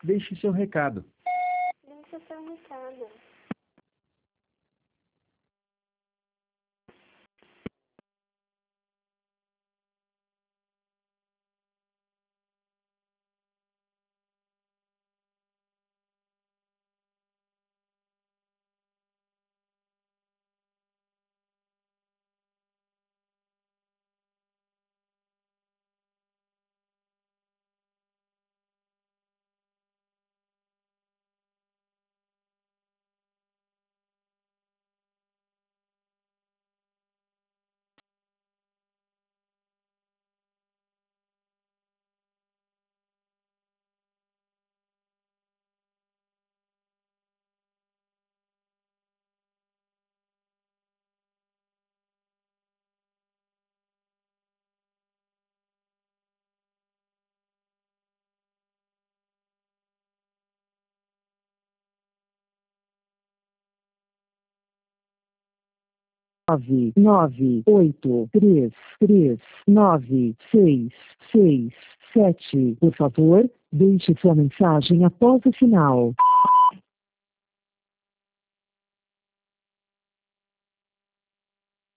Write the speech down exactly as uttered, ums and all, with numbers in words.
Deixe seu recado. Deixe seu recado. nove, nove, oito, três, três, nove, seis, seis, sete. Por favor, deixe sua mensagem após o sinal.